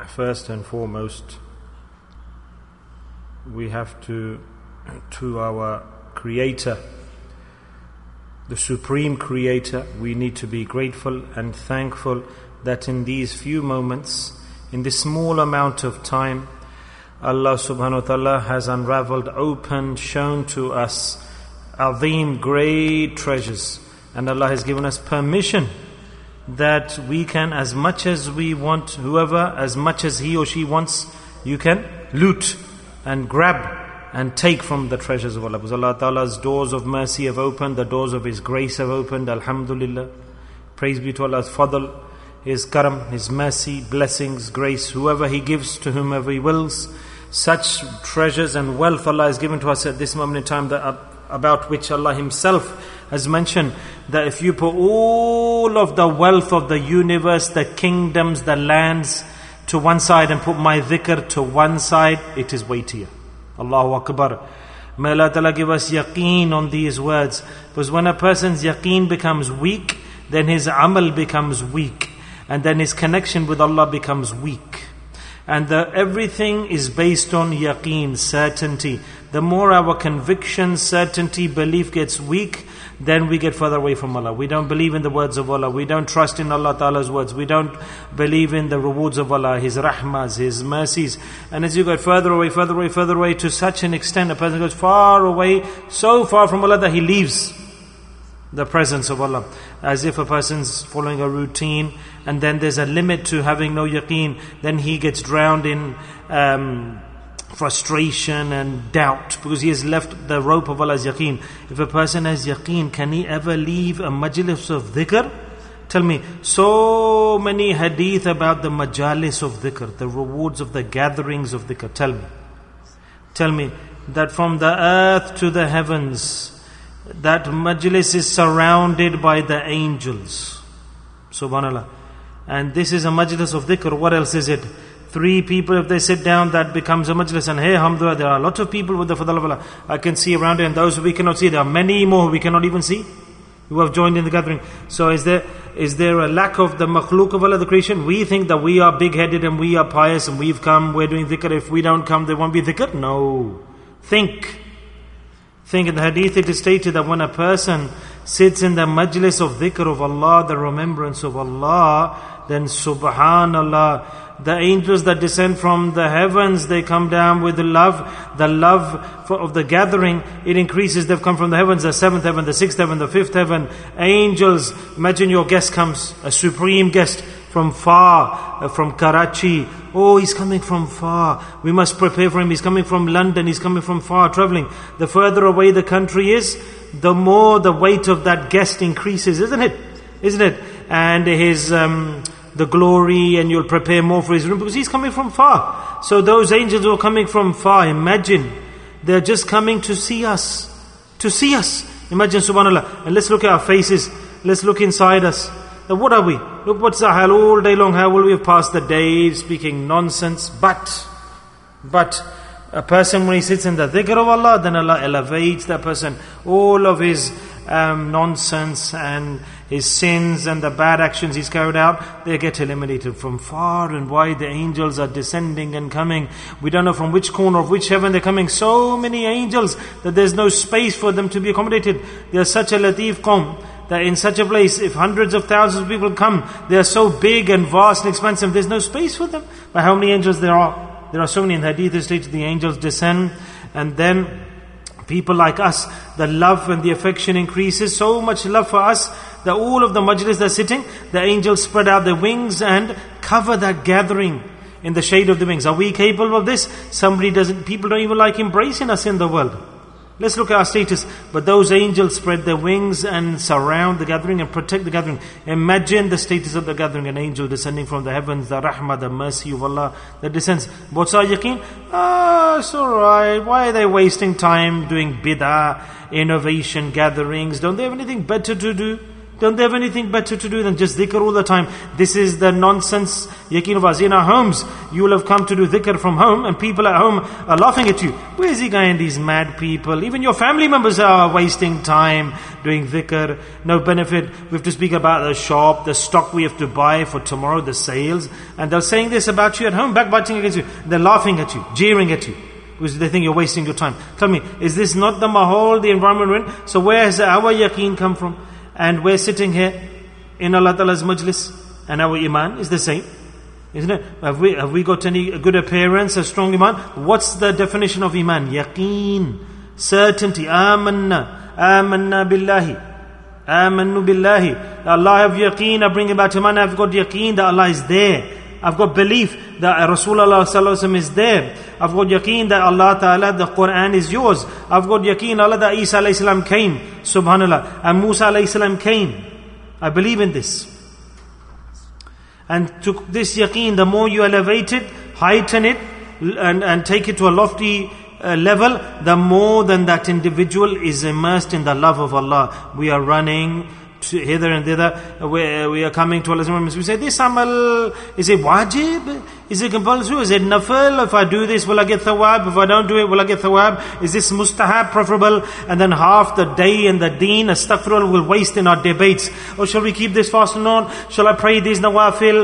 First and foremost, we have to our Creator, the Supreme Creator, we need to be grateful and thankful that in these few moments, in this small amount of time, Allah subhanahu wa ta'ala has unraveled, opened, shown to us azim, great treasures. And Allah has given us permission that we can, as much as we want, whoever, as much as he or she wants, you can loot and grab and take from the treasures of Allah. Because Allah Ta'ala's doors of mercy have opened, the doors of His grace have opened, alhamdulillah. Praise be to Allah's fadl, His karam, His mercy, blessings, grace, whoever He gives to whomever He wills. Such treasures and wealth Allah has given to us at this moment in time, that about which Allah Himself has mentioned that if you put all of the wealth of the universe, the kingdoms, the lands to one side and put my dhikr to one side, it is weightier. Allahu Akbar. May Allah Ta'ala give us yaqeen on these words. Because when a person's yaqeen becomes weak, then his amal becomes weak. And then his connection with Allah becomes weak. And everything is based on yaqeen, certainty. The more our conviction, certainty, belief gets weak, then we get further away from Allah. We don't believe in the words of Allah. We don't trust in Allah Ta'ala's words. We don't believe in the rewards of Allah, His rahmas, His mercies. And as you get further away to such an extent, a person goes far away, so far from Allah that he leaves the presence of Allah. As if a person's following a routine and then there's a limit to having no yaqeen, then he gets drowned in frustration and doubt because he has left the rope of Allah's yaqeen. If a person has yaqeen, can he ever leave a majlis of dhikr? Tell me, so many hadith about the majalis of dhikr, the rewards of the gatherings of dhikr. Tell me that from the earth to the heavens, that majlis is surrounded by the angels. Subhanallah. And this is a majlis of dhikr. What else is it? 3 people, if they sit down, that becomes a majlis. And hey, alhamdulillah, there are a lot of people with the fadl of Allah. I can see around here, and those who we cannot see, there are many more who we cannot even see, who have joined in the gathering. So is there a lack of the makhluk of Allah, the creation? We think that we are big-headed and we are pious and we've come, we're doing dhikr. If we don't come, there won't be dhikr? No. Think in the hadith it is stated that when a person sits in the majlis of dhikr of Allah, the remembrance of Allah, then subhanallah, the angels that descend from the heavens, they come down with the love of the gathering, it increases. They've come from the heavens, the 7th heaven, the 6th heaven, the 5th heaven. Angels, imagine your guest comes, a supreme guest from far, from Karachi. Oh, he's coming from far. We must prepare for him. He's coming from London. He's coming from far, traveling. The further away the country is, the more the weight of that guest increases, isn't it? And his the glory, and you'll prepare more for his room because he's coming from far. So those angels who are coming from far, imagine, they're just coming to see us. Imagine, subhanAllah. And let's look at our faces. Let's look inside us. Now what are we? Look, what's our hal all day long? How will we have passed the day speaking nonsense? But a person, when he sits in the dhikr of Allah, then Allah elevates that person. All of his nonsense and his sins and the bad actions he's carried out, they get eliminated. From far and wide the angels are descending and coming. We don't know from which corner of which heaven they're coming. So many angels that there's no space for them to be accommodated. They are such a latif qawm that in such a place, if hundreds of thousands of people come, they are so big and vast and expansive, there's no space for them. But how many angels there are? There are so many. In the hadith stated the angels descend, and then people like us, the love and the affection increases. So much love for us that all of the majlis that are sitting, the angels spread out their wings and cover that gathering in the shade of the wings. Are we capable of this? People don't even like embracing us in the world. Let's look at our status. But those angels spread their wings and surround the gathering and protect the gathering. Imagine the status of the gathering. An angel descending from the heavens, the rahmah, the mercy of Allah that descends. What's our yaqeen? It's alright. Why are they wasting time doing bid'ah, innovation gatherings? Don't they have anything better to do? Don't they have anything better to do than just dhikr all the time? This is the nonsense yaqeen of us. In our homes, you will have come to do dhikr from home, and people at home are laughing at you. Where is he going, these mad people? Even your family members are wasting time doing dhikr. No benefit. We have to speak about the shop, the stock we have to buy for tomorrow, the sales. And they're saying this about you at home, backbiting against you. They're laughing at you, jeering at you, because they think you're wasting your time. Tell me, is this not the mahal, the environment we're in? So where has our yaqeen come from? And we're sitting here in Allah Ta'ala's majlis, and our iman is the same, isn't it? Have we got any good appearance, a strong iman? What's the definition of iman? Yaqeen, certainty. Amanna billahi, amannu billahi. Allah have yaqeen, I bring about iman. I've got yaqeen that Allah is there. I've got belief that Rasulullah sallallahu alaihi wasallam is there. I've got yaqeen that Allah Ta'ala, the Quran is yours. I've got yaqeen Allah that Isa alayhi salam came, subhanallah, and Musa alayhi salam came. I believe in this. And to this yaqeen, the more you elevate it, heighten it, and take it to a lofty level, the more than that individual is immersed in the love of Allah. We are running hither and thither, we are coming to Allah's. We say, this amal, is it wajib? Is it compulsory? Is it nafil? If I do this, will I get thawab? If I don't do it, will I get thawab? Is this mustahab, preferable? And then half the day and the deen, astaghfirullah, will waste in our debates. Or shall we keep this fast and on? Shall I pray these nawafil?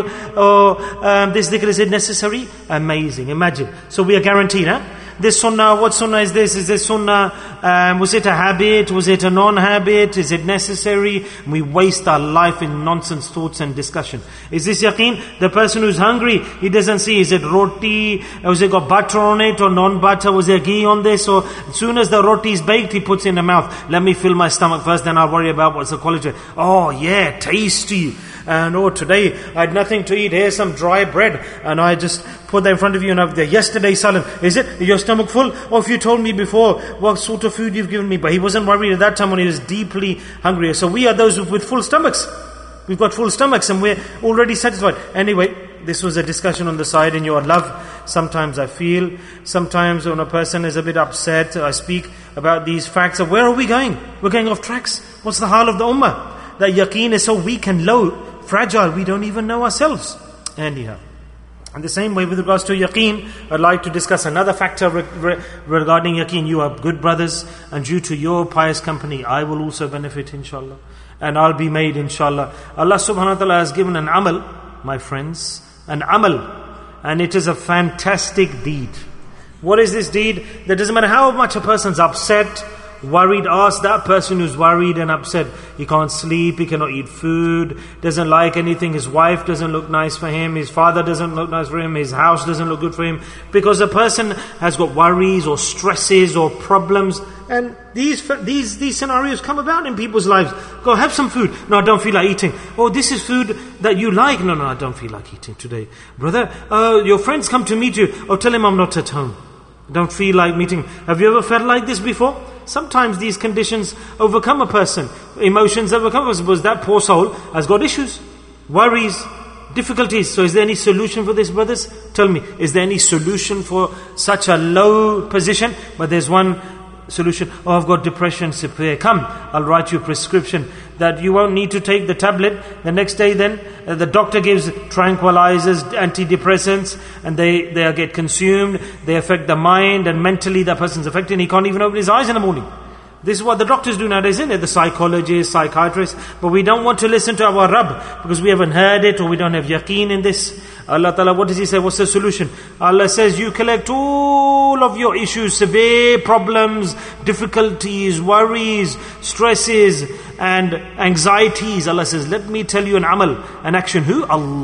Or this dhikr, is it necessary? Amazing, imagine. So we are guaranteed, huh? This sunnah, what sunnah is this? Is this sunnah, was it a habit? Was it a non-habit? Is it necessary? We waste our life in nonsense thoughts and discussion. Is this yaqeen? The person who's hungry, he doesn't see, is it roti? Or has it got butter on it or non-butter? Was there ghee on this? Or as soon as the roti is baked, he puts it in the mouth. Let me fill my stomach first, then I'll worry about what's the quality. Oh yeah, tasty. And oh, today I had nothing to eat. Here's some dry bread, and I just put that in front of you, and have the yesterday's salam. Is it? Is your stomach full? Or if you told me before what sort of food you've given me, but he wasn't worried at that time when he was deeply hungry. So we are those with full stomachs. We've got full stomachs, and we're already satisfied. Anyway, this was a discussion on the side in your love. Sometimes I feel, sometimes when a person is a bit upset, I speak about these facts of where are we going? We're going off tracks. What's the hal of the ummah? That yaqeen is so weak and low, fragile, we don't even know ourselves. Anyhow, in the same way with regards to yaqeen, I'd like to discuss another factor regarding yaqeen. You are good brothers, and due to your pious company, I will also benefit, inshallah. And I'll be made, inshallah. Allah subhanahu wa ta'ala has given an amal, my friends, an amal, and it is a fantastic deed. What is this deed? That doesn't matter how much a person's upset, worried. Ask that person who's worried and upset. He can't sleep, he cannot eat food, doesn't like anything, his wife doesn't look nice for him, his father doesn't look nice for him, his house doesn't look good for him, because a person has got worries or stresses or problems. And these scenarios come about in people's lives. Go have some food. No, I don't feel like eating. Oh, this is food that you like. No, I don't feel like eating today. Brother, your friends come to meet you. Oh, tell him I'm not at home. Don't feel like meeting. Have you ever felt like this before? Sometimes these conditions overcome a person. Emotions overcome us, because that poor soul has got issues, worries, difficulties. So is there any solution for this, brothers? Tell me, is there any solution for such a low position? But there's one solution. Oh, I've got depression, severe. Come, I'll write you a prescription that you won't need to take the tablet. The next day then, the doctor gives tranquilizers, antidepressants, and they get consumed. They affect the mind, and mentally the person's affected, and he can't even open his eyes in the morning. This is what the doctors do nowadays, isn't it? The psychologists, psychiatrists. But we don't want to listen to our Rabb, because we haven't heard it, or we don't have yaqeen in this. Allah Ta'ala, what does He say? What's the solution? Allah says, you collect all of your issues, severe problems, difficulties, worries, stresses, and anxieties. Allah says, let me tell you an amal, an action. Who?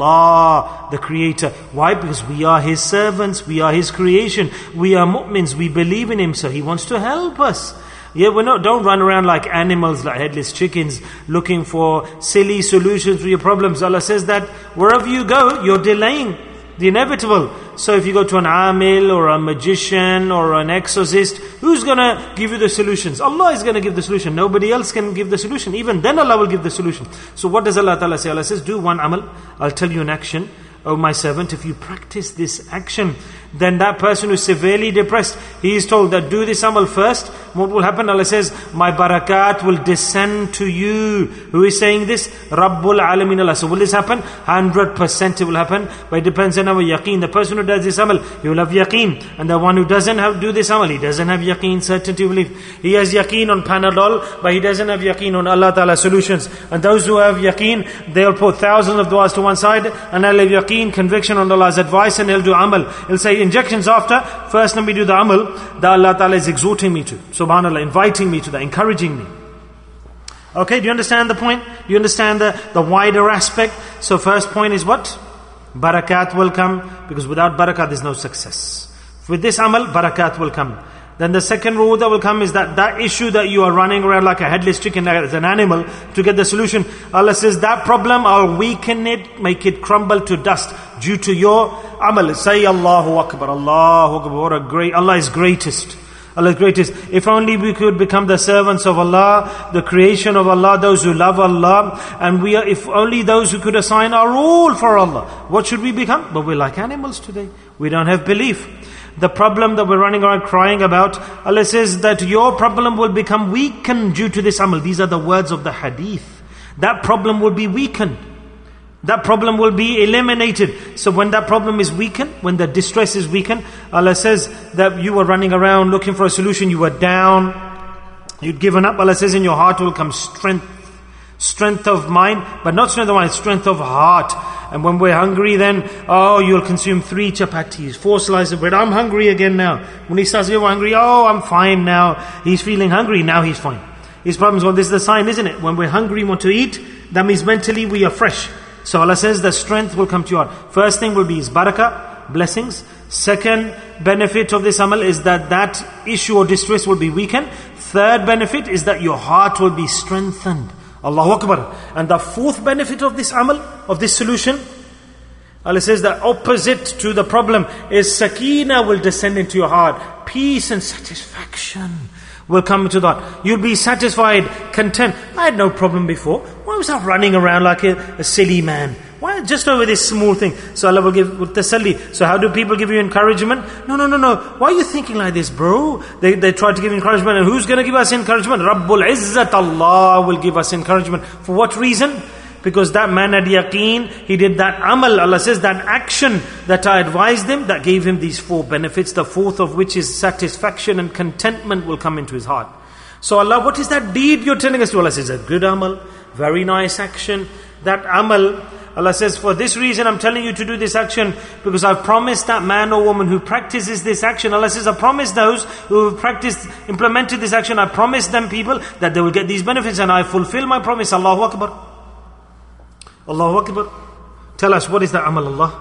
Allah, the Creator. Why? Because we are His servants, we are His creation, we are mu'mins, we believe in Him, so He wants to help us. Yeah, don't run around like animals, like headless chickens, looking for silly solutions for your problems. Allah says that wherever you go, you're delaying the inevitable. So if you go to an amil or a magician or an exorcist, who's going to give you the solutions? Allah is going to give the solution. Nobody else can give the solution. Even then Allah will give the solution. So what does Allah Ta'ala say? Allah says, do one amal, I'll tell you an action. Oh my servant, if you practice this action, then that person who is severely depressed, he is told that do this amal first. What will happen? Allah says, my barakat will descend to you. Who is saying this? Rabbul Alameen Allah. So will this happen? 100% it will happen. But it depends on our yaqeen. The person who does this amal, he will have yaqeen. And the one who doesn't do this amal, he doesn't have yaqeen, certainty of belief. He has yaqeen on Panadol, but he doesn't have yaqeen on Allah Ta'ala solutions. And those who have yaqeen, they'll put thousands of du'as to one side, and they'll have yaqeen, conviction on Allah's advice, and he'll do amal. He'll say injections after, first let me do the amal that Allah Ta'ala is exhorting me to. SubhanAllah, inviting me to that, encouraging me. Okay, do you understand the point? Do you understand the wider aspect? So first point is what? Barakat will come, because without barakat there's no success. With this amal, barakat will come. Then the second rule that will come is that issue that you are running around like a headless chicken as an animal to get the solution. Allah says that problem, I'll weaken it, make it crumble to dust due to your amal. Say Allahu Akbar, Allahu Akbar, what a great, Allah is greatest. Allah is greatest. If only we could become the servants of Allah, the creation of Allah, those who love Allah, and if only those who could assign our all for Allah. What should we become? But we're like animals today. We don't have belief. The problem that we're running around crying about, Allah says that your problem will become weakened due to this amal. These are the words of the hadith. That problem will be weakened. That problem will be eliminated. So when that problem is weakened, when the distress is weakened, Allah says that you were running around looking for a solution, you were down, you'd given up. Allah says in your heart will come strength of mind, but not strength of mind, strength of heart. And when we're hungry, then, you'll consume 3 chapatis, 4 slices of bread. I'm hungry again now. When he starts to get hungry, I'm fine now. He's feeling hungry, now he's fine. His problem's this is the sign, isn't it? When we're hungry, want to eat, that means mentally we are fresh. So Allah says the strength will come to your heart. First thing will be is barakah, blessings. Second benefit of this amal is that issue or distress will be weakened. Third benefit is that your heart will be strengthened. Allahu Akbar. And the fourth benefit of this amal, of this solution, Allah says the opposite to the problem is sakina will descend into your heart. Peace and satisfaction will come into that. You'll be satisfied, content. I had no problem before. Why was I running around like a silly man? Why just over this small thing? So Allah will give tasalli. So how do people give you encouragement? No. Why are you thinking like this, bro? They try to give encouragement. And who's going to give us encouragement? Rabbul Izzat, Allah will give us encouragement. For what reason? Because that man had yaqeen, he did that amal. Allah says that action that I advised him, that gave him these 4 benefits. The fourth of which is satisfaction and contentment will come into his heart. So Allah, what is that deed you're telling us to? Allah says a good amal, very nice action. That amal, Allah says, for this reason I'm telling you to do this action, because I've promised that man or woman who practices this action. Allah says, I promise those who have implemented this action, I promise them people that they will get these benefits, and I fulfill my promise. Allahu Akbar. Allahu Akbar. Tell us, what is that amal, Allah?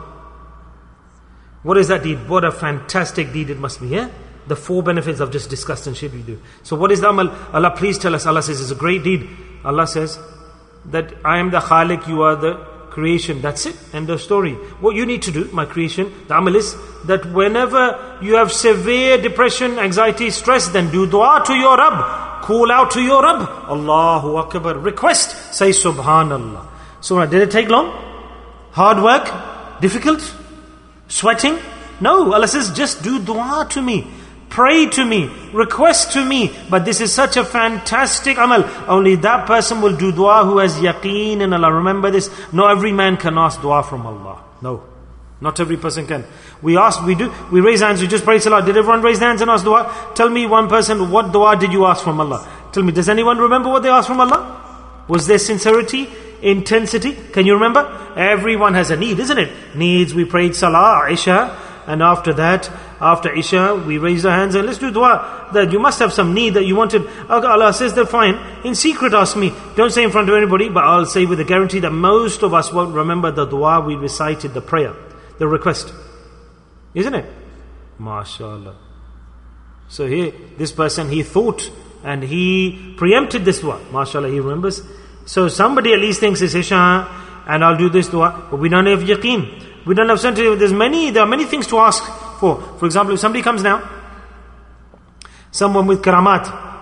What is that deed? What a fantastic deed it must be, yeah? The 4 benefits I've just discussed and should we do. So what is the amal? Allah, please tell us. Allah says it's a great deed. Allah says that I am the Khaliq, you are the creation. That's it. End of story. What you need to do, my creation, the amal is that whenever you have severe depression, anxiety, stress, then do dua to your Rabb. Call out to your Rabb. Allahu Akbar. Request. Say Subhanallah. So did it take long? Hard work? Difficult? Sweating? No. Allah says just do dua to me. Pray to me, request to me. But this is such a fantastic amal. Only that person will do dua who has yaqeen in Allah. Remember this. Not every man can ask dua from Allah. No. Not every person can. We raise hands, we just pray salah. Did everyone raise their hands and ask dua? Tell me one person, what dua did you ask from Allah? Tell me, does anyone remember what they asked from Allah? Was there sincerity? Intensity? Can you remember? Everyone has a need, isn't it? Needs, we prayed salah, Isha. And after that, after Isha, we raise our hands and let's do dua. That you must have some need that you wanted. Allah says that fine. In secret ask me. Don't say in front of anybody, but I'll say with a guarantee that most of us won't remember the dua we recited, the prayer, the request. Isn't it? MashaAllah. So here, this person, he thought and he preempted this dua. MashaAllah, he remembers. So somebody at least thinks it's Isha and I'll do this dua. But we don't have yaqeen. We don't have certainty. There are many things to ask for. For example, if somebody comes now, someone with karamat,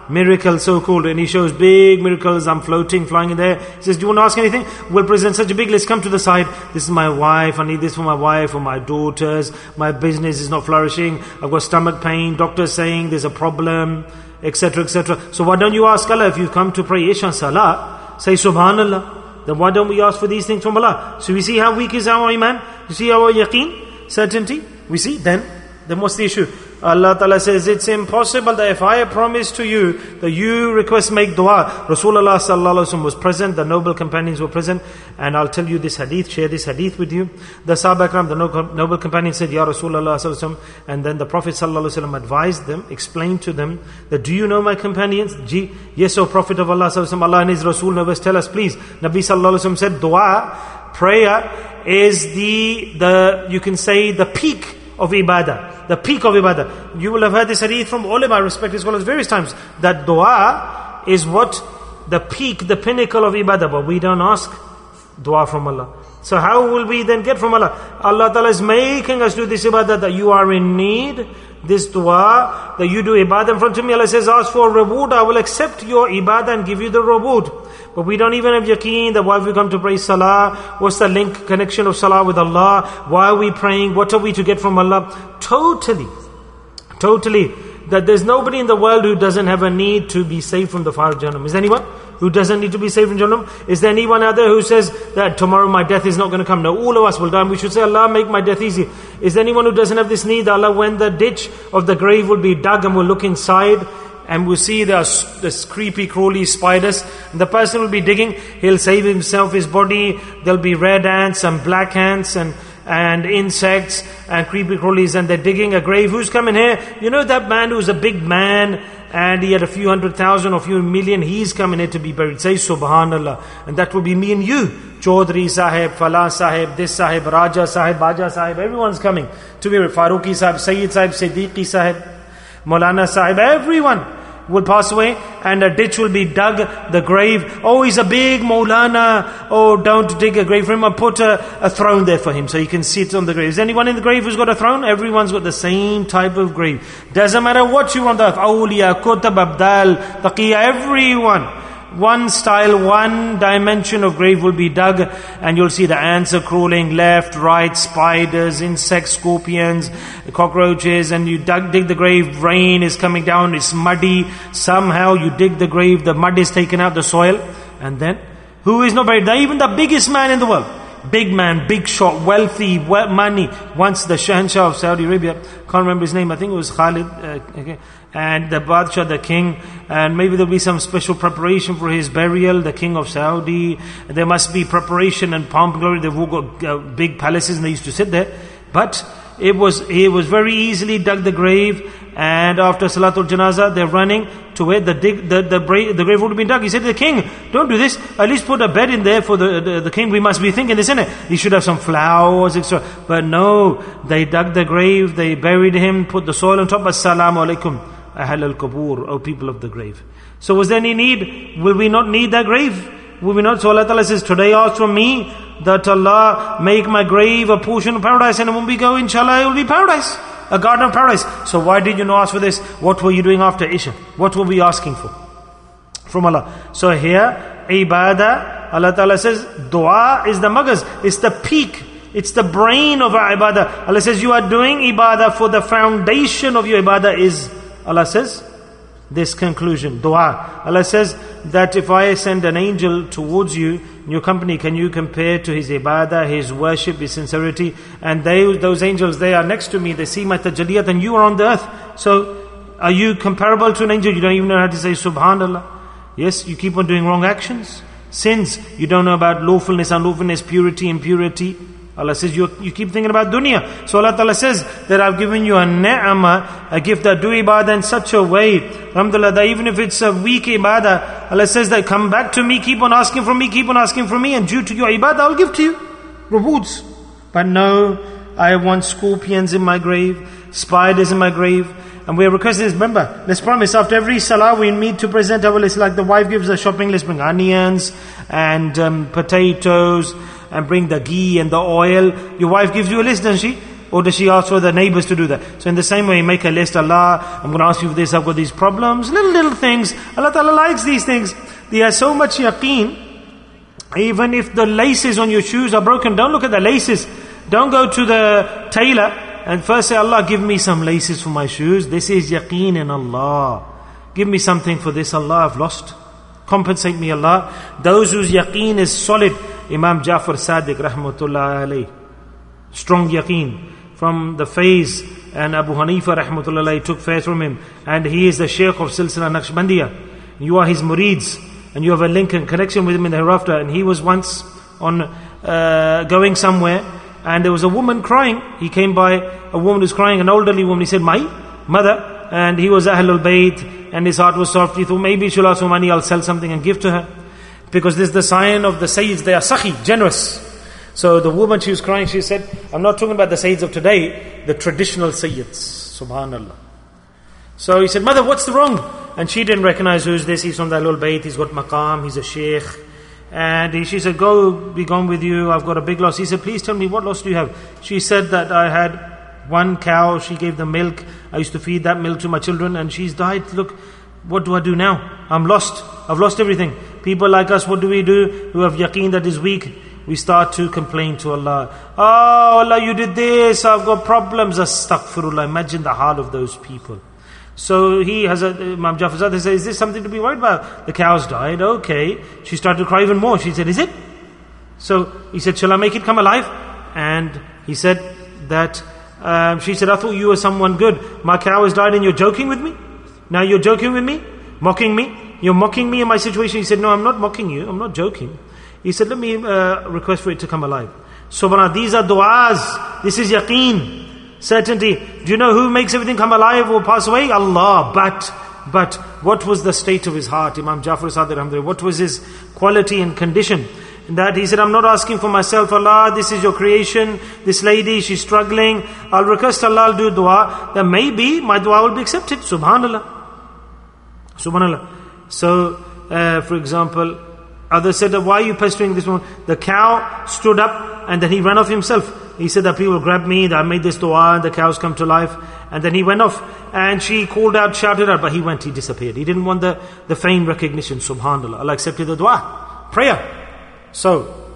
miracle so-called, and he shows big miracles. I'm floating, flying in there. He says, do you want to ask anything? We'll present such a big list. Come to the side. This is my wife. I need this for my wife or my daughters. My business is not flourishing. I've got stomach pain. Doctor's saying there's a problem, etc., etc. So why don't you ask Allah if you come to pray Isha Salah? Say Subhanallah. Then why don't we ask for these things from Allah? So we see how weak is our iman. You see our yaqeen, certainty. We see then what's the issue? Allah Ta'ala says, it's impossible that if I promise to you that you request make dua. Rasulullah Sallallahu Alaihi Wasallam was present, the noble companions were present, and I'll tell you this hadith, share this hadith with you. The Sahaba Ikram, the noble companions said, Ya Rasulullah Sallallahu Alaihi Wasallam, and then the Prophet Sallallahu Alaihi Wasallam advised them, explained to them that, do you know my companions? Yes, O Prophet of Allah Sallallahu Alaihi Wasallam, Allah and His Rasul know best, tell us please. Nabi Sallallahu Alaihi Wasallam said, dua, prayer is the you can say the peak of ibadah. The peak of ibadah. You will have heard this hadith from ulama, respected scholars, various times, that dua is what? The peak, the pinnacle of ibadah. But we don't ask dua from Allah. So how will we then get from Allah? Allah Ta'ala is making us do this ibadah, that you are in need, this dua, that you do ibadah in front of me. Allah says, ask for reward, I will accept your ibadah and give you the reward. But we don't even have yaqeen that why we come to pray salah, what's the link, connection of salah with Allah, why are we praying, what are we to get from Allah? Totally, that there's nobody in the world who doesn't have a need to be saved from the fire of Jahannam. Is there anyone who doesn't need to be saved from Jahannam? Is there anyone out there who says that tomorrow my death is not going to come? No, all of us will die and we should say, Allah, make my death easy. Is there anyone who doesn't have this need? Allah, when the ditch of the grave will be dug and we'll look inside and we'll see there's creepy, crawly spiders, and the person will be digging, he'll save himself, his body, there'll be red ants and black ants and insects and creepy crawlies, and they're digging a grave. Who's coming here? You know that man who's a big man and he had a few 100,000 or few million, he's coming here to be buried. Say Subhanallah. And that will be me and you. Chaudhry Sahib, Fala Sahib, this Sahib, Raja Sahib, Baja Sahib, everyone's coming to be buried. Farooqi Sahib, Sayyid Sahib, Siddiqi Sahib, Maulana Sahib, everyone will pass away and a ditch will be dug, the grave. Oh, he's a big Maulana. Oh, don't dig a grave for him. I'll put a throne there for him so he can sit on the grave. Is anyone in the grave who's got a throne? Everyone's got the same type of grave. Doesn't matter what you want. Awliya, Kutab, Abdal, Taqiyya, everyone. One style, one dimension of grave will be dug and you'll see the ants are crawling left, right, spiders, insects, scorpions, cockroaches, and you dig the grave, rain is coming down, it's muddy, somehow you dig the grave, the mud is taken out, the soil, and then, who is not buried? Even the biggest man in the world, big man, big shot, wealthy, money, once the Shahanshah of Saudi Arabia, can't remember his name, I think it was Khalid, and the Badshah, the king, and maybe there'll be some special preparation for his burial, the king of Saudi. There must be preparation and pomp and glory. They've all got big palaces and they used to sit there. But he was very easily dug the grave, and after Salatul Janazah, they're running to where the grave would have been dug. He said to the king, don't do this, at least put a bed in there for the king. We must be thinking this, innit? He should have some flowers, etc. But no, they dug the grave, they buried him, put the soil on top. Assalamu alaikum, Ahl al-Qabur, O people of the grave. So was there any need? Will we not need that grave? Will we not? So Allah Ta'ala says, today ask from me that Allah make my grave a portion of paradise, and when we go, inshallah, it will be paradise, a garden of paradise. So why did you not ask for this? What were you doing after Isha? What were we asking for from Allah? So here, ibadah, Allah Ta'ala says, dua is the maghaz, it's the peak, it's the brain of our ibadah. Allah says, you are doing ibadah for the foundation of your ibadah is, Allah says, this conclusion, dua. Allah says that if I send an angel towards you, in your company, can you compare to his ibadah, his worship, his sincerity? And those angels, they are next to me, they see my tajalliyat, and you are on the earth. So, are you comparable to an angel? You don't even know how to say Subhanallah. Yes, you keep on doing wrong actions, sins. You don't know about lawfulness, unlawfulness, purity, impurity. Allah says, you keep thinking about dunya. So Allah Ta'ala says that I've given you a ni'mah, a gift, that do ibadah in such a way, alhamdulillah, that even if it's a weak ibadah, Allah says that come back to me, keep on asking from me, keep on asking from me, and due to your ibadah, I'll give to you rewards. But no, I want scorpions in my grave, spiders in my grave. And we're requesting this. Remember, let's promise after every salah we need to present our list, like the wife gives a shopping list, bring onions and potatoes, and bring the ghee and the oil. Your wife gives you a list, doesn't she? Or does she ask for the neighbors to do that? So in the same way, make a list. Allah, I'm going to ask you for this, I've got these problems. Little things. Allah Ta'ala likes these things. They are so much yaqeen. Even if the laces on your shoes are broken, don't look at the laces. Don't go to the tailor and first say, Allah, give me some laces for my shoes. This is yaqeen in Allah. Give me something for this, Allah, I've lost. Compensate me, Allah. Those whose yaqeen is solid. Imam Jafar Sadiq, rahmatullah alayh. Strong yaqeen. From the Faiz, and Abu Hanifa, rahmatullah alayh, took faith from him. And he is the Shaykh of Silsila Naqshbandiyah. You are his murids. And you have a link and connection with him in the hereafter. And he was once on going somewhere, and there was a woman crying. He came by a woman who's crying, an elderly woman. He said, my mother. And he was Ahlul Bayt, and his heart was soft. He thought, maybe she'll ask for money, I'll sell something and give to her. Because this is the sign of the Sayyids, they are sakhi, generous. So the woman, she was crying, she said, I'm not talking about the Sayyids of today, the traditional Sayyids. Subhanallah. So he said, mother, what's the wrong? And she didn't recognize who's this. He's from the Ahlul Bayt, he's got maqam, he's a sheikh. And she said, be gone with you, I've got a big loss. He said, please tell me, what loss do you have? She said that I had one cow, she gave the milk, I used to feed that milk to my children, and she's died. Look, what do I do now? I'm lost. I've lost everything. People like us, what do? Who have yaqeen that is weak. We start to complain to Allah. Oh Allah, you did this, I've got problems. Astaghfirullah. Imagine the heart of those people. So Imam Jafar Sadiq says, is this something to be worried about? The cows died, okay. She started to cry even more. She said, is it? So he said, shall I make it come alive? And he said that, she said, I thought you were someone good. My cow has died and you're joking with me? Now you're joking with me? Mocking me? You're mocking me in my situation? He said, no, I'm not mocking you. I'm not joking. He said, let me request for it to come alive. Subhanallah, these are du'as. This is yaqeen. Certainty. Do you know who makes everything come alive or pass away? Allah. But what was the state of his heart? Imam Jafar Sadiq, alhamdulillah, what was his quality and condition? That he said, I'm not asking for myself, Allah, this is your creation, this lady, she's struggling, I'll request Allah, I'll do dua, then maybe my dua will be accepted. Subhanallah. Subhanallah. So, for example, others said, why are you pestering this woman? The cow stood up and then he ran off himself. He said that people grabbed me, that I made this dua, and the cows come to life. And then he went off, and she called out, shouted out, but he disappeared. He didn't want the fame recognition. Subhanallah. Allah accepted the dua, prayer. So,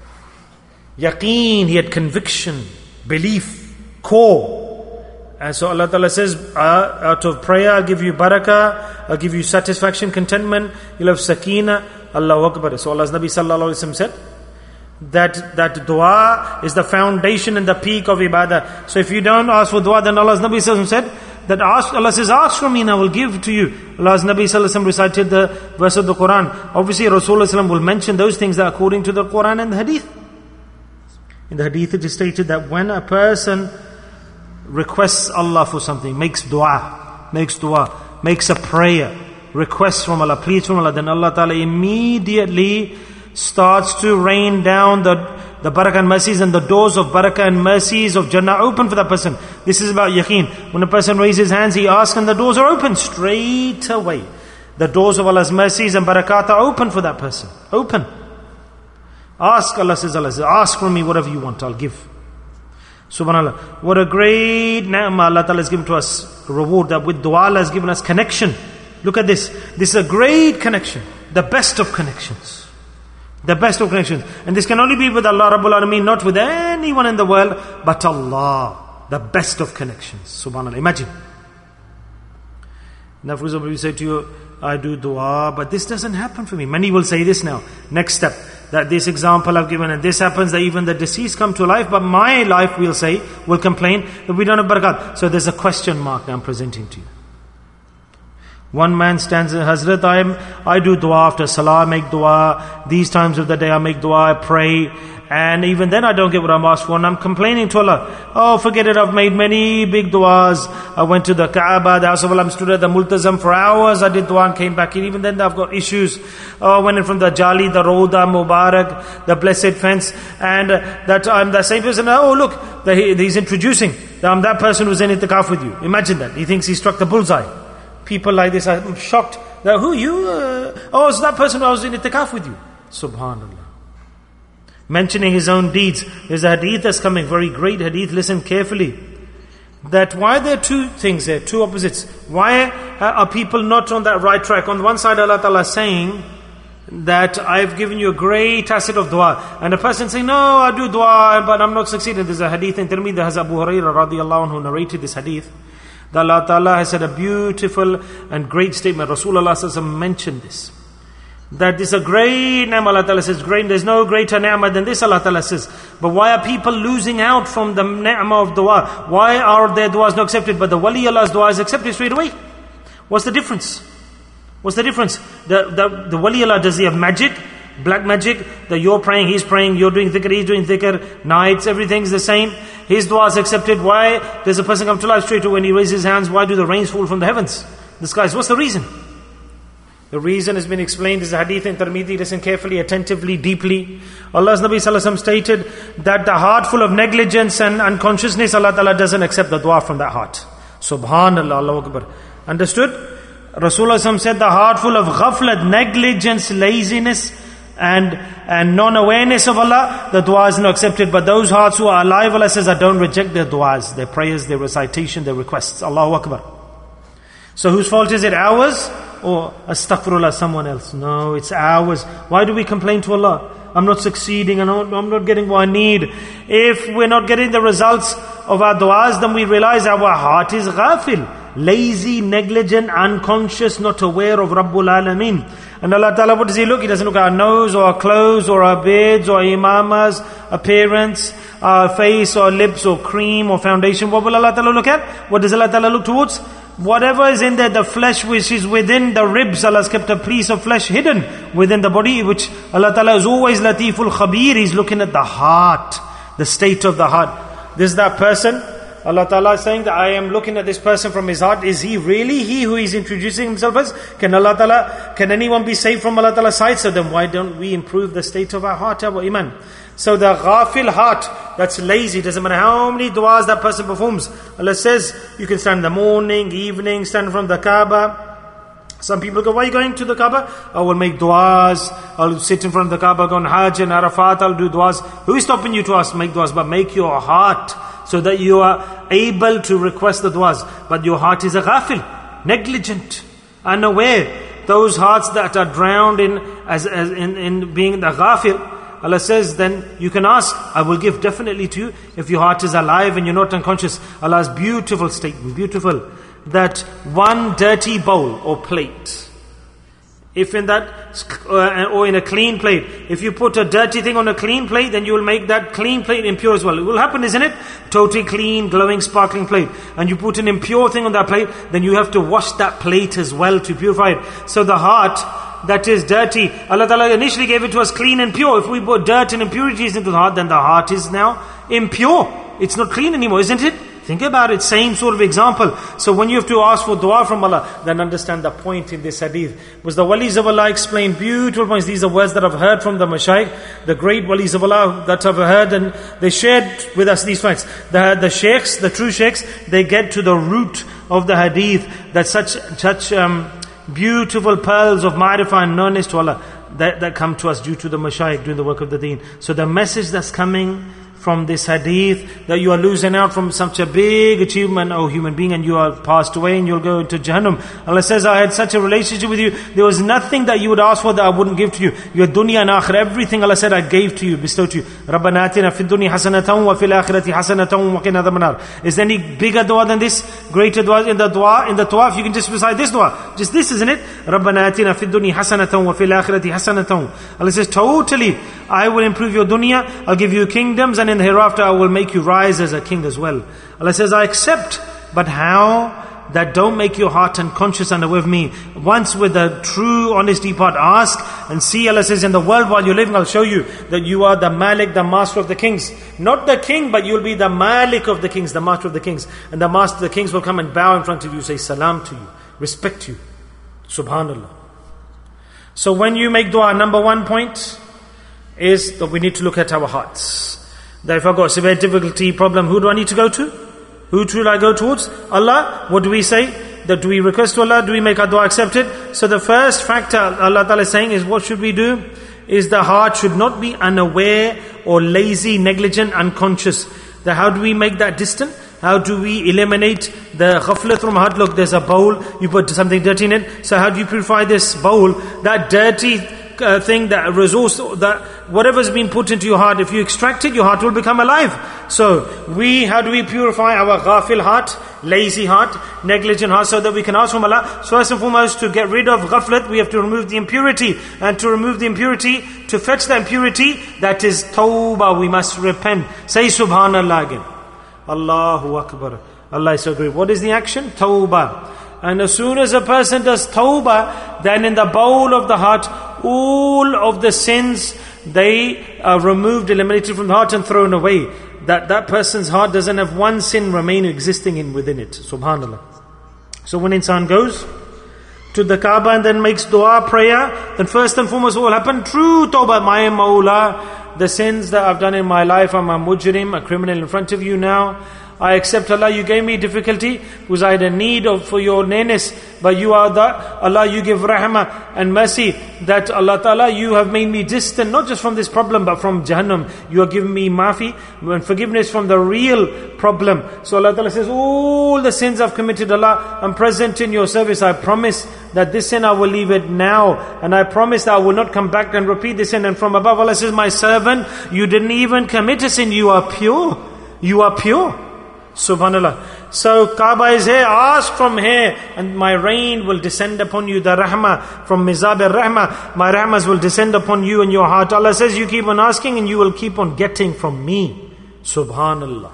yaqeen, he had conviction, belief, core. And so Allah Ta'ala says, out of prayer I'll give you barakah, I'll give you satisfaction, contentment, you'll have sakina, Allahu Akbar. So Allah's Nabi Sallallahu Alaihi Wasallam said, that dua is the foundation and the peak of ibadah. So if you don't ask for dua, then Allah's Nabi Sallallahu Alaihi Wasallam said, that Allah says, ask from me and I will give to you. Allah's Nabi Sallallahu Alaihi Wasallam recited the verse of the Quran. Obviously Rasulullah Sallallahu Alaihi Wasallam will mention those things that are according to the Quran and the Hadith. In the Hadith it is stated that when a person requests Allah for something, makes dua, makes a prayer, requests from Allah, pleads from Allah, then Allah Ta'ala immediately starts to rain down the barakah and mercies, and the doors of barakah and mercies of Jannah open for that person. This is about yaqeen. When a person raises his hands, he asks and the doors are open straight away. The doors of Allah's mercies and barakat are open for that person. Open. Ask, Allah says, ask from me whatever you want, I'll give. Subhanallah. What a great ni'mah Allah Ta'ala has given to us. A reward that with dua Allah has given us connection. Look at this. This is a great connection. The best of connections. The best of connections. And this can only be with Allah Rabbul Alameen, not with anyone in the world, but Allah. The best of connections. Subhanallah. Imagine. Now for example, we say to you, I do dua, but this doesn't happen for me. Many will say this now. Next step. That this example I've given, and this happens, that even the deceased come to life, but my life, we'll say, will complain that we don't have barakat. So there's a question mark that I'm presenting to you. One man stands in Hazrat, I do dua after salah, I make dua. These times of the day I make dua, I pray. And even then I don't get what I'm asked for, and I'm complaining to Allah. Oh, forget it, I've made many big duas. I went to the Kaaba, the House of Allah, stood at the Multazam for hours, I did dua and came back. And even then I've got issues. Oh, I went in from the Jali, the Roda, Mubarak, the blessed fence, and that I'm the same person. Oh look, he's introducing that I'm that person who's in itikaf with you. Imagine that. He thinks he struck the bullseye. People like this, I'm shocked. That, who you? Oh, it's that person who was in itikaf with you. Subhanallah. mentioning his own deeds. There's a hadith that's coming, very great hadith, listen carefully. That why there are two things there, two opposites. Why are people not on that right track? On the one side, Allah Ta'ala is saying that I've given you a great asset of dua. And a person saying, no, I do dua, but I'm not succeeding. There's a hadith in Tirmidhi that has Abu Hurairah radiallahu anhu narrated this hadith. That Allah Ta'ala has said a beautiful and great statement. Rasulullah sallallahu alaihi wasallam mentioned this. That this is a great ni'mah, Allah Ta'ala says, great, there's no greater ni'mah than this, Allah Ta'ala says. But why are people losing out from the ni'mah of dua? Why are their duas not accepted, but the wali Allah's dua is accepted straight away? What's the difference? What's the difference? The wali Allah, does he have magic? Black magic? That you're praying, he's praying, you're doing dhikr, he's doing dhikr, nights, everything's the same. His dua is accepted. Why does a person come to life straight away when he raises his hands? Why do the rains fall from the heavens? The skies, what's the reason? The reason has been explained. This is a hadith in Tirmidhi. Listen carefully, attentively, deeply. Allah's Nabi Sallallahu Alaihi Wasallam stated that the heart full of negligence and unconsciousness, Allah Ta'ala doesn't accept the dua from that heart. Subhanallah, Allahu Akbar. Understood? Rasulullah said the heart full of ghaflat, negligence, laziness and non-awareness of Allah, the dua is not accepted. But those hearts who are alive, Allah says, I don't reject their duas, their prayers, their recitation, their requests. Allahu Akbar. So whose fault is it? Ours? Or astaghfirullah, someone else? No, it's ours. Why do we complain to Allah? I'm not succeeding, I'm not getting what I need. If we're not getting the results of our duas, then we realize our heart is ghafil, lazy, negligent, unconscious, not aware of Rabbul Alameen. And Allah Ta'ala, what does He look? He doesn't look at our nose or our clothes or our beards or our imamas, appearance, our face or lips or cream or foundation. What will Allah Ta'ala look at? What does Allah Ta'ala look towards? Whatever is in there, the flesh which is within the ribs, Allah has kept a piece of flesh hidden within the body, which Allah Ta'ala is always Latiful Khabir. He's looking at the heart, the state of the heart. This is that person. Allah Ta'ala is saying that I am looking at this person from his heart. Is he really he who is introducing himself as? Can anyone be saved from Allah Ta'ala's sight? So then why don't we improve the state of our heart, our iman? So the ghafil heart, that's lazy, doesn't matter how many du'as that person performs. Allah says, you can stand in the morning, evening, stand from the Kaaba. Some people go, why are you going to the Kaaba? I will make du'as, I'll sit in front of the Kaaba, go on Hajj and Arafat, I'll do du'as. Who is stopping you to ask, make du'as? But make your heart so that you are able to request the du'as. But your heart is a ghafil, negligent, unaware. Those hearts that are drowned in being the ghafil, Allah says, then you can ask, I will give definitely to you if your heart is alive and you're not unconscious. Allah's beautiful statement, beautiful, that one dirty bowl or plate, if in that, or in a clean plate, if you put a dirty thing on a clean plate, then you will make that clean plate impure as well. It will happen, isn't it? Totally clean, glowing, sparkling plate. And you put an impure thing on that plate, then you have to wash that plate as well to purify it. So the heart that is dirty, Allah Ta'ala initially gave it to us clean and pure. If we put dirt and impurities into the heart, then the heart is now impure. It's not clean anymore, isn't it? Think about it, same sort of example. So when you have to ask for dua from Allah, then understand the point in this hadith. Was the walis of Allah explained beautiful points. These are words that I've heard from the mashayikh, the great walis of Allah that I've heard, and they shared with us these facts. The sheikhs, the true sheikhs, they get to the root of the hadith, that such beautiful pearls of ma'rifah and knowledge to Allah that come to us due to the mashayikh doing the work of the deen. So the message that's coming from this hadith, that you are losing out from such a big achievement, O human being, and you are passed away and you'll go into Jahannam. Allah says, I had such a relationship with you, there was nothing that you would ask for that I wouldn't give to you. Your dunya and akhirah, everything Allah said I gave to you, bestowed to you. Rabbana atina fid dunya hasanatan wa fil akhirati hasanatan wa qina adhaban nar. Is there any bigger dua than this? Greater dua in the tawaf, you can just recite this dua. Just this, isn't it? Rabbana atina fid dunya hasanatan wa fil akhirati hasanatan. Allah says, totally, I will improve your dunya, I'll give you kingdoms, and in the hereafter I will make you rise as a king as well. Allah says, I accept, but how? That don't make your heart unconscious and aware of me. Once with a true honesty part, ask and see. Allah says, in the world while you're living, I'll show you that you are the Malik, the master of the kings. Not the king, but you'll be the Malik of the kings, the master of the kings. And the master of the kings will come and bow in front of you, say salam to you, respect you. Subhanallah. So when you make dua, number one point is that we need to look at our hearts. That if I've got a severe difficulty, problem, who do I need to go to? Who should I go towards? Allah. What do we say? That do we request to Allah? Do we make our dua accepted? So the first factor Allah Ta'ala is saying is, what should we do? is the heart should not be unaware or lazy, negligent, unconscious. How do we make that distant? How do we eliminate the ghaflat from heart? Look, there's a bowl, you put something dirty in it. So how do you purify this bowl? That dirty thing, that resource, that whatever's been put into your heart, if you extract it, your heart will become alive. So how do we purify our ghafil heart, lazy heart, negligent heart, so that we can ask from Allah? So first and foremost, to get rid of ghaflat, we have to remove the impurity. And to remove the impurity, to fetch the impurity, that is tawbah, we must repent. Say subhanallah again. Allahu Akbar. Allah is so great. What is the action? Tawbah. And as soon as a person does tawbah, then in the bowl of the heart, all of the sins, they are removed, eliminated from the heart and thrown away. That person's heart doesn't have one sin remaining existing within it. Subhanallah. So when insan goes to the Kaaba and then makes dua, prayer, then first and foremost what will happen? True tawbah. My Mawla, the sins that I've done in my life, I'm a mujrim, a criminal in front of you now. I accept, Allah, you gave me difficulty because I had a need for your nearness, but you are Allah, you give rahmah and mercy, that Allah Ta'ala, you have made me distant, not just from this problem, but from Jahannam. You are giving me maafi and forgiveness from the real problem. So Allah Ta'ala says, all the sins I've committed, Allah, I'm present in your service. I promise that this sin I will leave it now, and I promise that I will not come back and repeat this sin. And from above, Allah says, my servant, you didn't even commit a sin, you are pure. You are pure. Subhanallah. So Kaaba is here, ask from here, and my rain will descend upon you, the rahmah from Mizab al-Rahmah, my rahmahs will descend upon you and your heart. Allah says, you keep on asking and you will keep on getting from me. Subhanallah.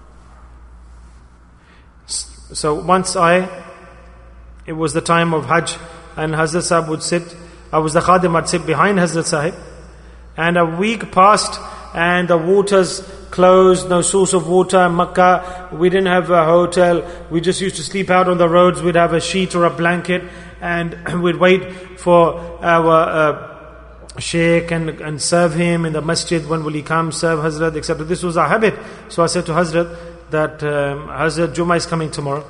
So once it was the time of Hajj, and Hazrat Sahib would sit, I was the Khadim, I'd sit behind Hazrat Sahib, and a week passed and the waters closed, no source of water in Makkah. We didn't have a hotel. We just used to sleep out on the roads. We'd have a sheet or a blanket, and we'd wait for our Shaykh and serve him in the masjid. When will he come, serve Hazrat, etc. This was our habit. So I said to Hazrat that Hazrat, Jummah is coming tomorrow.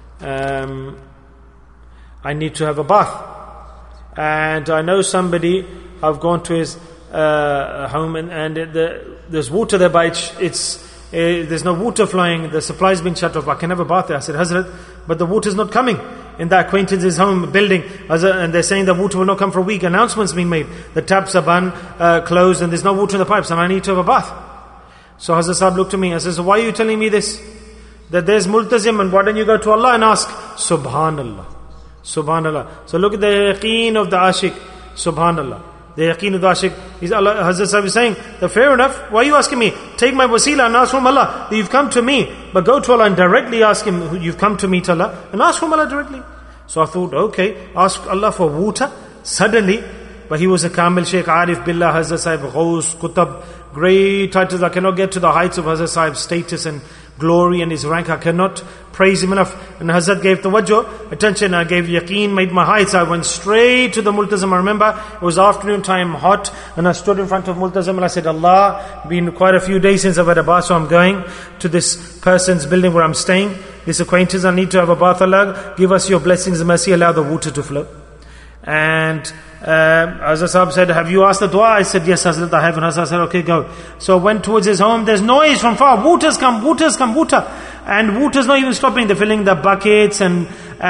I need to have a bath. And I know somebody, I've gone to his home, and there's water there, but there's no water flowing, the supply's been shut off, I can have a bath there. I said, Hazrat, but the water's not coming in the acquaintance's home building, and they're saying the water will not come for a week. Announcements being made, the taps are closed and there's no water in the pipes, and I need to have a bath. So Hazrat Sahib looked at me and says, so why are you telling me this? That there's multazim, and why don't you go to Allah and ask? Subhanallah. Subhanallah. So look at the yaqeen of the ashik. Subhanallah. The yaqeen of the ashik is Allah. Hazrat Sahib is saying that fair enough, why are you asking me? Take my wasila and ask from Allah. You've come to me, but go to Allah and directly ask Him, you've come to meet Allah, and ask from Allah directly. So I thought, okay, ask Allah for water. Suddenly, but he was a Kamil Shaykh, Arif Billah, Hazrat Sahib, Ghaus, Kutab, great titles. I cannot get to the heights of Hazrat Sahib's status and glory and his rank. I cannot praise him enough. And Hazrat gave tawajjuh, attention, I gave yaqeen, made my heights. I went straight to the multazam. I remember it was afternoon time, hot, and I stood in front of multazam and I said, Allah, been quite a few days since I've had a bath, so I'm going to this person's building where I'm staying, this acquaintance, I need to have a bath. Allah, give us your blessings and mercy, allow the water to flow. And Hazrat Sahib said, have you asked the dua? I said, yes Hazrat, I have. And Hazrat said, okay, go. So I went towards his home. There's noise from far. Waters come, water. And water's not even stopping. They're filling the buckets and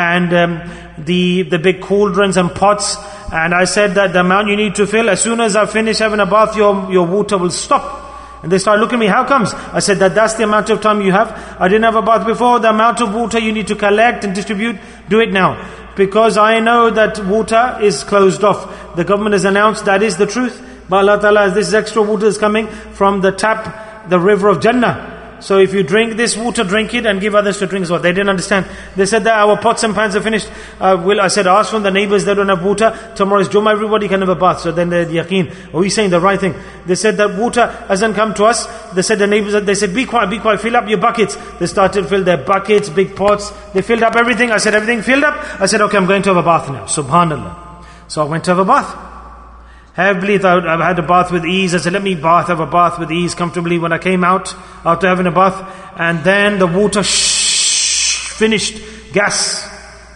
the big cauldrons and pots. And I said that the amount you need to fill, as soon as I finish having a bath, your water will stop. And they started looking at me, how comes? I said that's the amount of time you have. I didn't have a bath before. The amount of water you need to collect and distribute, do it now. Because I know that water is closed off. The government has announced that is the truth. But Allah Ta'ala, this extra water is coming from the tap, the river of Jannah. So if you drink this water, drink it and give others to drink as well. They didn't understand. They said that our pots and pans are finished. I said, ask from the neighbors, they don't have water. Tomorrow is Jummah, everybody can have a bath. So then they had yaqeen. Are we saying the right thing? They said that water hasn't come to us. They said the neighbors, they said, be quiet, fill up your buckets. They started to fill their buckets, big pots. They filled up everything. I said, everything filled up? I said, okay, I'm going to have a bath now. Subhanallah. So I went to have a bath. Happily thought I've had a bath with ease. I said, let me have a bath with ease comfortably. When I came out after having a bath, and then the water finished. Gas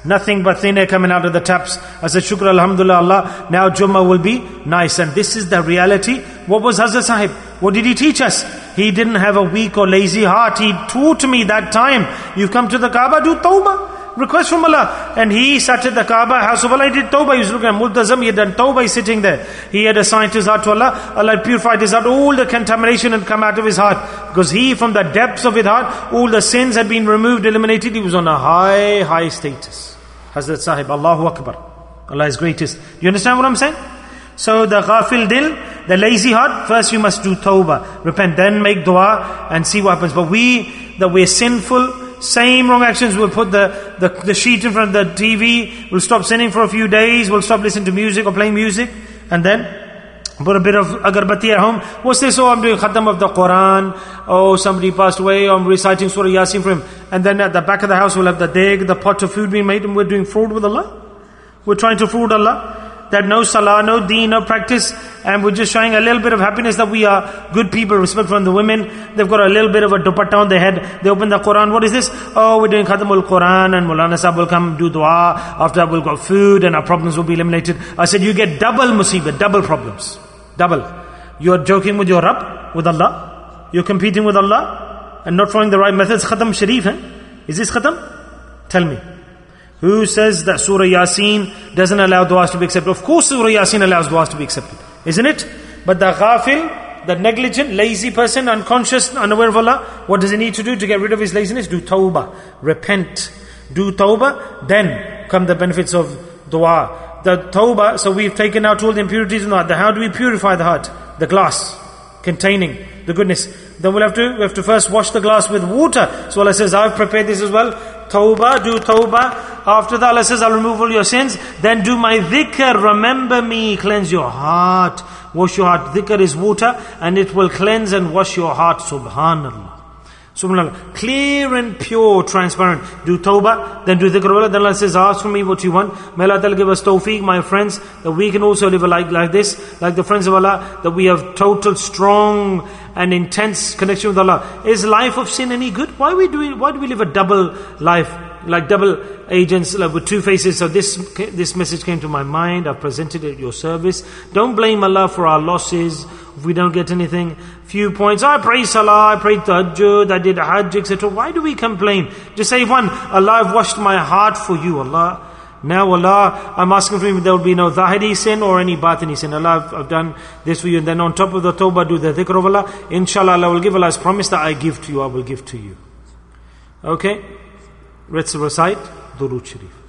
Nothing but thin air coming out of the taps. I said, Shukr Alhamdulillah Allah, now Jummah will be nice. And this is the reality. What was Hazrat Sahib? What did he teach us? He didn't have a weak or lazy heart. He taught me that time. You've come to the Kaaba, do tawbah. Request from Allah. And he sat at the Kaaba, house of Allah, he did tawbah. He was looking at Multazam, he had done tawbah, he's sitting there. He had assigned his heart to Allah. Allah purified his heart. All the contamination had come out of his heart. Because he, from the depths of his heart, all the sins had been removed, eliminated. He was on a high status. Hazrat Sahib, Allahu Akbar. Allah is greatest. You understand what I'm saying? So the ghafil dil, the lazy heart, first you must do tawbah. Repent, then make dua and see what happens. But we're sinful, same wrong actions, we'll put the sheet in front of the TV, we'll stop sinning for a few days, we'll stop listening to music or playing music, and then put a bit of agarbatti at home. What's this? Oh, I'm doing khatam of the Quran. Oh, somebody passed away, I'm reciting Surah Yasin for him. And then at the back of the house we'll have the deg, the pot of food being made, and we're doing fraud with Allah. We're trying to fraud Allah. That no salah, no deen, no practice, and we're just showing a little bit of happiness that we are good people, respect from the women. They've got a little bit of a dupatta on their head. They open the Quran. What is this? Oh, we're doing Khatamul Quran, and Maulana Sahib will come do dua. After that we'll got food and our problems will be eliminated. I said, you get double musibah, double problems. Double. You're joking with your Rabb, with Allah. You're competing with Allah and not following the right methods. Khatam Sharif, eh? Is this Khatam? Tell me. Who says that Surah Yasin doesn't allow du'as to be accepted? Of course Surah Yasin allows du'as to be accepted. Isn't it? But the ghafil, the negligent, lazy person, unconscious, unaware of Allah, what does he need to do to get rid of his laziness? Do tawbah. Repent. Do tawbah, then come the benefits of dua. The tawbah, so we've taken out all the impurities in the heart. How do we purify the heart? The glass containing the goodness. Then we have to first wash the glass with water. So Allah says, I've prepared this as well. Tawbah, do tawbah. After that Allah says, I'll remove all your sins. Then do my dhikr, remember me, cleanse your heart. Wash your heart. Dhikr is water and it will cleanse and wash your heart. Subhanallah. Subhanallah. Clear and pure, transparent. Do tawbah, then do dhikr. Then Allah says, ask from me what you want. May Allah Ta'ala give us tawfiq, my friends, that we can also live a life like this, like the friends of Allah, that we have total, strong and intense connection with Allah. Is life of sin any good? Why do we live a double life? Like double agents, like with two faces. So this message came to my mind. I've presented it at your service. Don't blame Allah for our losses if we don't get anything. Few points. I pray salah, I pray tahajjud, I did hajj, etc. Why do we complain? Just say one. Allah, I've washed my heart for you, Allah. Now Allah, I'm asking for you, there will be no zahiri sin or any batini sin. Allah, I've done this for you. And then on top of the tawbah, do the dhikr of Allah. Inshallah, Allah will give. Allah's promise that I give to you, I will give to you. Okay? Let's recite Durood Sharif.